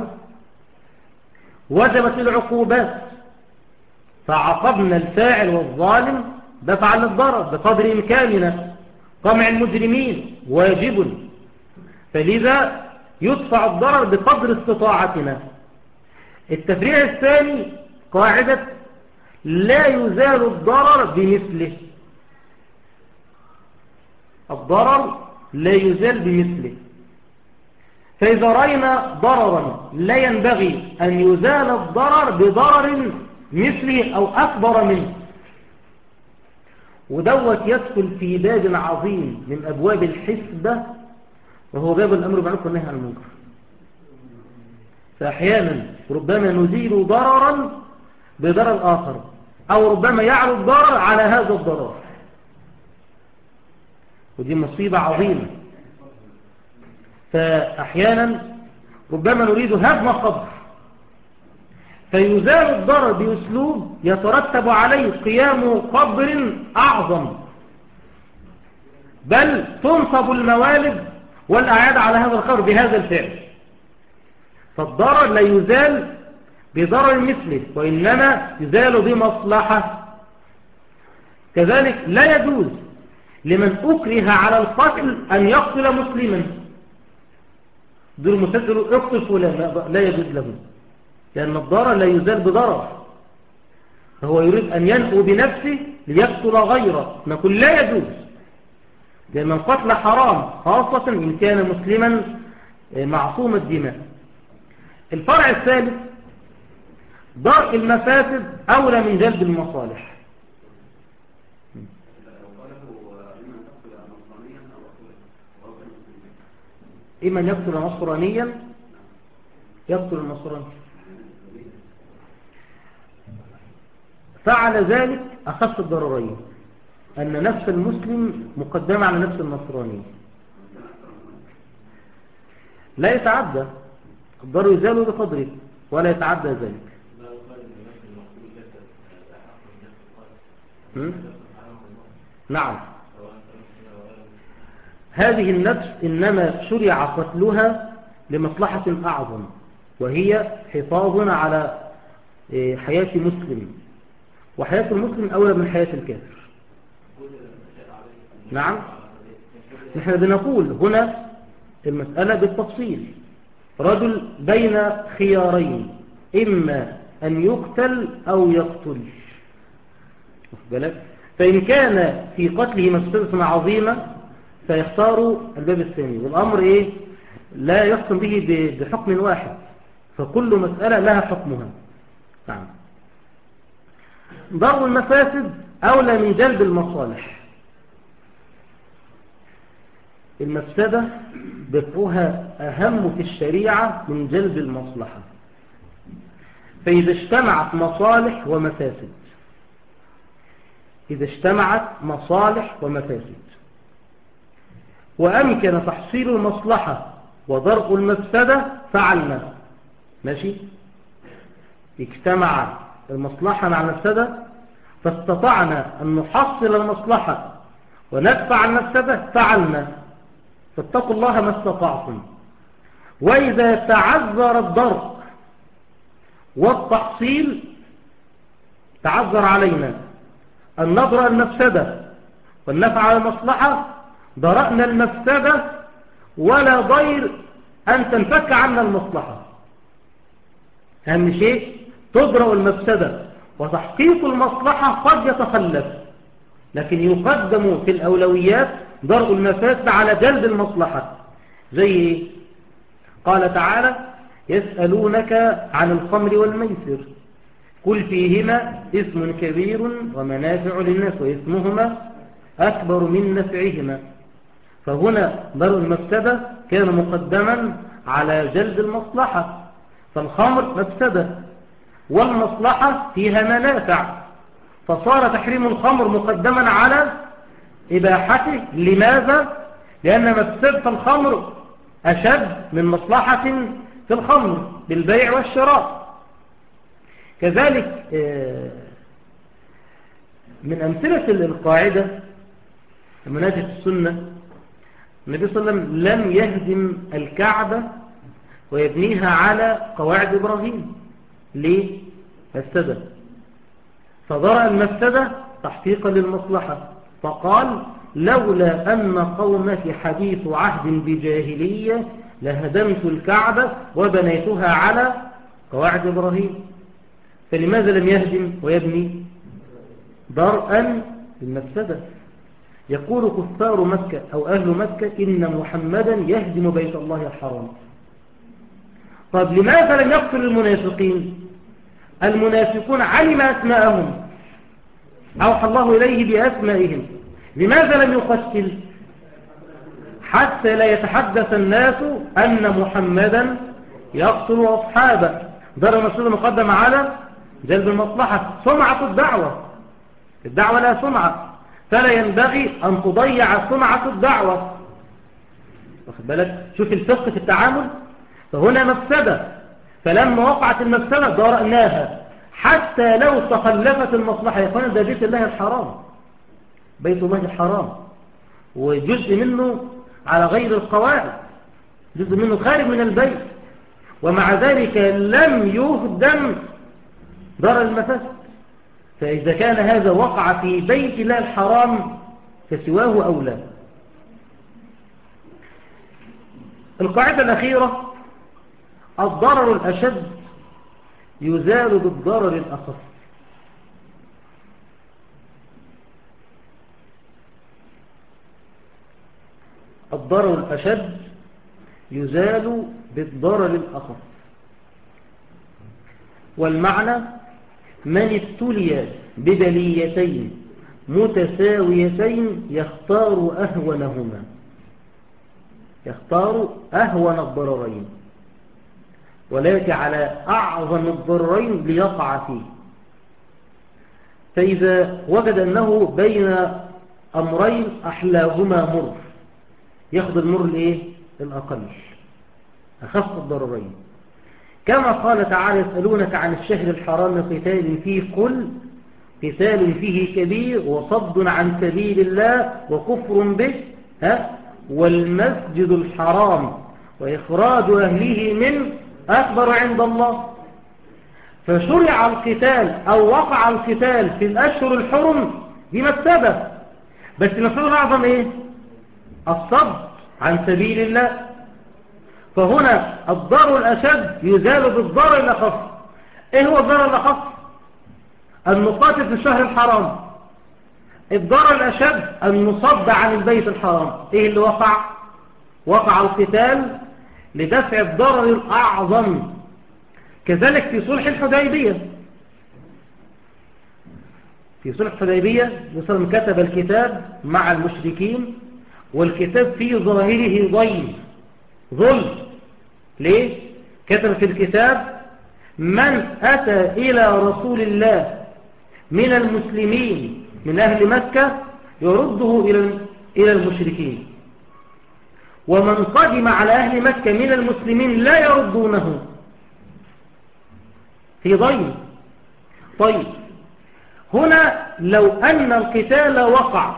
وجبت العقوبات فعاقبنا الفاعل والظالم دفعا للضرر بقدر إمكاننا. قمع المجرمين واجب، فلذا يدفع الضرر بقدر استطاعتنا. التفريع الثاني قاعدة لا يزال الضرر بمثله. الضرر لا يزال بمثله. فإذا رأينا ضررا لا ينبغي أن يزال الضرر بضرر مثله أو أكبر منه، ودوت يدخل في باب عظيم من أبواب الحسبة، وهو باب الأمر بالمعروف والنهي عن المنكر. فأحيانا ربما نزيل ضررا بضرر آخر، أو ربما يعلو الضرر على هذا الضرر، ودي مصيبة عظيمة. فأحيانا ربما نريد هدم قبر، فيزال الضرر بأسلوب يترتب عليه قيام قبر أعظم، بل تنصب الموالد والأعياد على هذا القبر بهذا الفعل. فالضرر لا يزال بضرر مثله، وإنما يزال بمصلحة. كذلك لا يجوز لمن أكره على القتل أن يقتل مسلما. دول مسلسل اقتل فلان، لا يجوز له، لأن الضرر لا يزال بضرر. فهو يريد أن ينقو بنفسه ليقتل غيره، نقول لا يجوز، لأن القتل حرام، خاصة إن كان مسلما معصوم الدماء. الفرع الثالث درء المفاسد أولى من جلب المصالح. إما أن يقتل نصرانيا يقتل النصراني، فعل ذلك أخف الضررين، أن نفس المسلم مقدمة على نفس النصراني. لا يتعدى الضرر، يزال بقدره ولا يتعدى ذلك. نعم، هذه النفس إنما شرع قتلها لمصلحة أعظم، وهي حفاظنا على حياة مسلم، وحياة المسلم أولى من حياة الكافر. نعم، نحن بنقول هنا المسألة بالتفصيل. رجل بين خيارين، إما أن يقتل أو يقتل، فإن كان في قتله مفسدة عظيمة فيختار الباب الثاني، والأمر إيه؟ لا يحكم به بحكم واحد، فكل مسألة لها حكمها. نعم. ضرب المفاسد أولى من جلب المصالح. المفسدة دفعها أهم في الشريعة من جلب المصلحة. فإذا اجتمعت مصالح ومفاسد، إذا اجتمعت مصالح ومفاسد وأمكن تحصيل المصلحة ودرء المفسدة فعلنا. ماشي، اجتمع المصلحة مع المفسدة فاستطعنا أن نحصل المصلحة وندفع المفسدة فعلنا. فاتقوا الله ما استطعتم. وإذا تعذر الضرر والتحصيل، تعذر علينا أن نضرأ المفسدة والنفع المصلحة، ضرأنا المفسدة ولا ضير أن تنفك عنا المصلحة. أهم شيء تضرأ المفسدة، وتحقيق المصلحة قد يتخلف، لكن يقدم في الأولويات ضرء المفاسد على جلب المصلحة. زي قال تعالى: يسألونك عن الخمر والميسر قل فيهما إثم كبير ومنافع للناس وإثمهما أكبر من نفعهما. فهنا ضرء المفسدة كان مقدما على جلب المصلحة، فالخمر مفسدة والمصلحة فيها منافع، فصار تحريم الخمر مقدما على إباحته. لماذا؟ لأن مفسدة الخمر أشد من مصلحة في الخمر بالبيع والشراء. كذلك من أمثلة القاعدة مناجة السنة، النبي صلى الله عليه وسلم لم يهدم الكعبة ويبنيها على قواعد إبراهيم. ليه؟ مفسدة، فضرأ المفسدة تحقيقا للمصلحة، فقال: لولا أن قومك حديث عهد بجاهلية لهدمت الكعبة وبنيتها على قواعد إبراهيم. فلماذا لم يهدم ويبني؟ درءا للمفسدة. يقول كفار مكة أو أهل مكة: إن محمدا يهدم بيت الله الحرام. طب لماذا لم يقتل المنافقين؟ المنافقون علم أسماءهم، أوحى الله إليه بأسمائهم. لماذا لم يقتل؟ حتى لا يتحدث الناس أن محمدا يقتل أصحابه. ضرر المفسدة مقدم على جلب المصلحة. سمعة الدعوة لا سمعة، فلا ينبغي أن تضيع سمعة الدعوة. واخد بالك؟ شوف الفقه في التعامل. فهنا مفسدة، فلما وقعت المفسدة ضرأناها حتى لو تخلفت المصلحة. يا اخوانا ده بيت الله الحرام، بيت الله الحرام، وجزء منه على غير القواعد، جزء منه خارج من البيت، ومع ذلك لم يهدم ضرر المفاسد. فإذا كان هذا وقع في بيت الله الحرام فسواه أولى. القاعدة الأخيرة: الضرر الأشد يزال بالضرر الأخف. الضرر الأشد يزال بالضرر الأخف. والمعنى: من ابتلي ببليتين متساويتين يختار أهونهما، يختار أهون الضررين ولكن على أعظم الضررين ليقع فيه. فإذا وجد أنه بين أمرين أحلاهما مر، ياخذ المر الأقل، أخف الضررين. كما قال تعالى: يسألونك عن الشهر الحرام قتال فيه قل قتال فيه كبير وصد عن سبيل الله وكفر به والمسجد الحرام وإخراج أهله من أكبر عند الله. فشرع القتال أو وقع القتال في الأشهر الحرم بمفسدة، بس المفسدة الأعظم الصد عن سبيل الله. فهنا الضرر الأشد يزال بالضرر الأخف. إيه هو الضرر الأخف؟ أن نقاتل في الشهر الحرام. الضرر الأشد أن نصد عن البيت الحرام. إيه اللي وقع؟ وقع القتال لدفع الضرر الأعظم. كذلك في صلح الحديبية، في صلح الحديبية وسلم كتب الكتاب مع المشركين، والكتاب في ظاهره ظلم. ليه؟ كتب في الكتاب: من أتى إلى رسول الله من المسلمين من أهل مكة يرده إلى المشركين، ومن قدم على أهل مكة من المسلمين لا يردونه، في ضيم. طيب هنا لو أن القتال وقع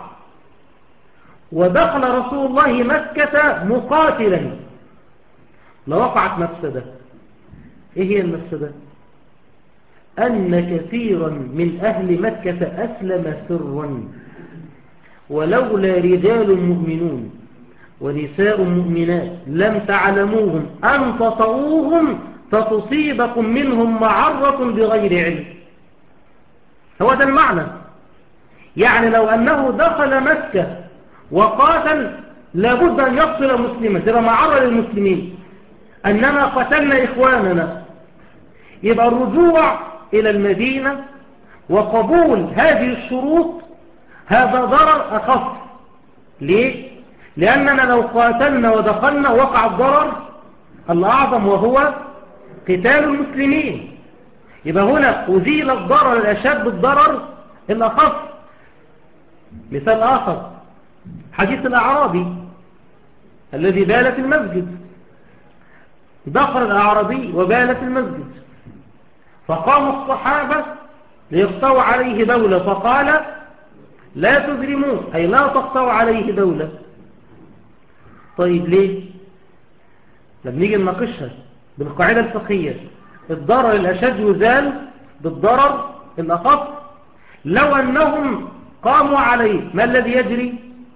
ودخل رسول الله مكة مقاتلا لوقعت مفسدة. إيه هي المفسدة؟ أن كثيرا من أهل مكة أسلم سرا، ولولا رجال مؤمنون ونساء مؤمنات لم تعلموهم أن تطؤوهم فتصيبكم منهم معرة بغير علم. هو ده المعنى. يعني لو أنه دخل مكة وقاتل لابد أن يقتل مسلما، تبقى معرة للمسلمين أننا قتلنا إخواننا. يبقى الرجوع إلى المدينة وقبول هذه الشروط هذا ضرر أخف. ليه؟ لأننا لو قاتلنا ودخلنا وقع الضرر الأعظم وهو قتال المسلمين. يبقى هنا أزيل الضرر الأشد بالضرر الأخف. مثال آخر: حديث الأعرابي الذي بال في المسجد. دخل الأعرابي وبال في المسجد، فقام الصحابة ليقطعوا عليه بولة، فقال: لا تجرموه، أي لا تقطعوا عليه بولة. طيب ليه؟ لما نيجي نناقشها بالقاعدة الفقهية، الضرر الأشد يزال بالضرر الأخف. لو أنهم قاموا عليه ما الذي يجري؟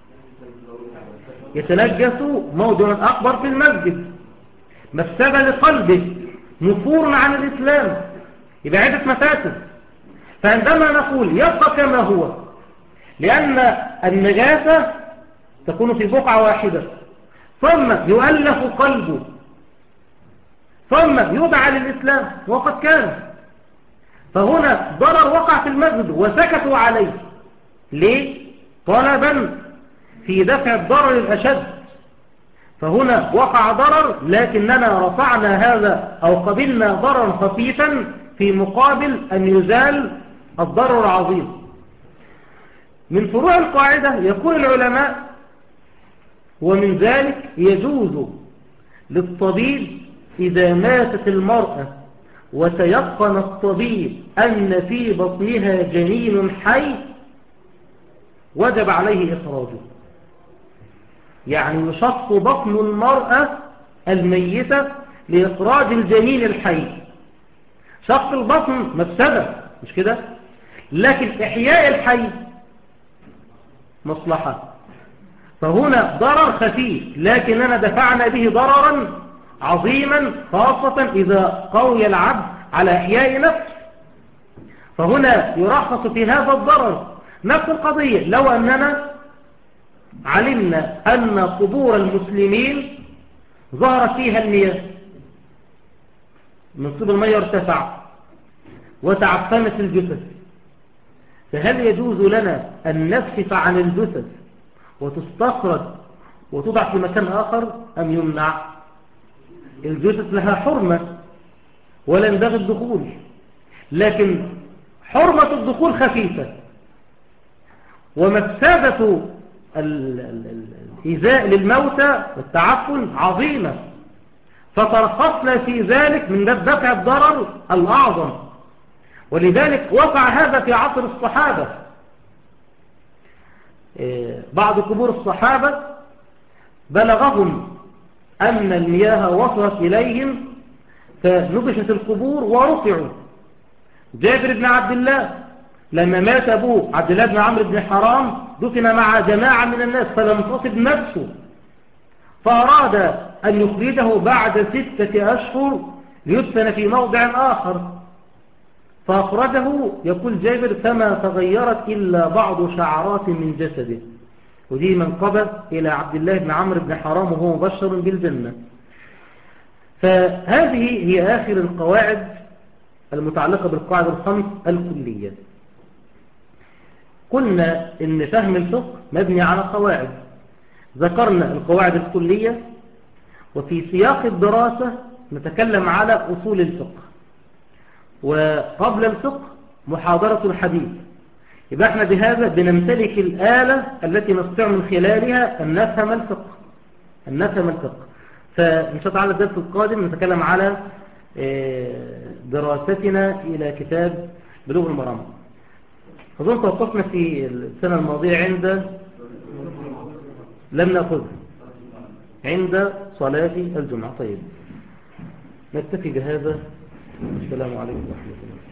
يتنجسوا موضع أكبر في المسجد، مفسدة لقلبه، نفور عن الإسلام، يبقى عدة مفاسد. فعندما نقول يبقى كما هو، لأن النجاسة تكون في بقعة واحدة، ثم يؤلف قلبه، ثم يدعى للإسلام وقد كان. فهنا ضرر وقع في المسجد وسكتوا عليه. ليه؟ طلبا في دفع الضرر الأشد. فهنا وقع ضرر لكننا رفعنا هذا أو قبلنا ضررا خفيفا في مقابل أن يزال الضرر العظيم. من فروع القاعدة يقول العلماء: ومن ذلك يجوز للطبيب إذا ماتت المرأة وتيقن الطبيب أن في بطنها جنين حي وجب عليه إخراجه. يعني يشق بطن المرأة الميتة لإخراج الجنين الحي. شق البطن مفسدة، مش كده؟ لكن إحياء الحي مصلحة. فهنا ضرر خفيف لكننا دفعنا به ضررا عظيما، خاصة إذا قوي العبد على إحياء نفسه، فهنا يرخص في هذا الضرر. نفس القضية لو أننا علمنا أن قبور المسلمين ظهرت فيها المياه، منسوب المياه ارتفع وتعفنت الجثث، فهل يجوز لنا أن نكشف عن الجثث وتستخرج وتوضع في مكان آخر أم يمنع؟ الجثث لها حرمة ولا ينبغي الدخول، لكن حرمة الدخول خفيفة ومفسدة الإيذاء للموتى والتعفن عظيمة، فترخصنا في ذلك من دفع الضرر الأعظم. ولذلك وقع هذا في عصر الصحابة. بعض قبور الصحابة بلغهم أن المياه وصلت إليهم فنبشت القبور ورفعوا. جابر بن عبد الله لما مات أبوه عبد الله بن عمرو بن حرام دفن مع جماعة من الناس فلم تصب نفسه، فأراد أن يخرجه بعد 6 أشهر ليدفن في موضع آخر، فأخرجه. يقول جابر: فما تغيرت إلا بعض شعرات من جسده. ودي منقبة إلى عبد الله بن عمرو بن حرام وهو مبشر بالجنة. فهذه هي آخر القواعد المتعلقة بالقاعدة الخمس الكلية. قلنا إن فهم الفقه مبني على قواعد، ذكرنا القواعد الكلية، وفي سياق الدراسة نتكلم على أصول الفقه، وقبل الفقه محاضرة الحديث. يبقى احنا بهذا بنمتلك الآلة التي نستطيع من خلالها أن نفهم الفقه. فإن شاء الله تعالى الدرس القادم نتكلم على دراستنا إلى كتاب بلوغ المرام. أظن توقفنا في السنة الماضية لم نأخذ عند صلاة الجمعة. طيب نكتفي بهذا. السلام عليكم ورحمة الله.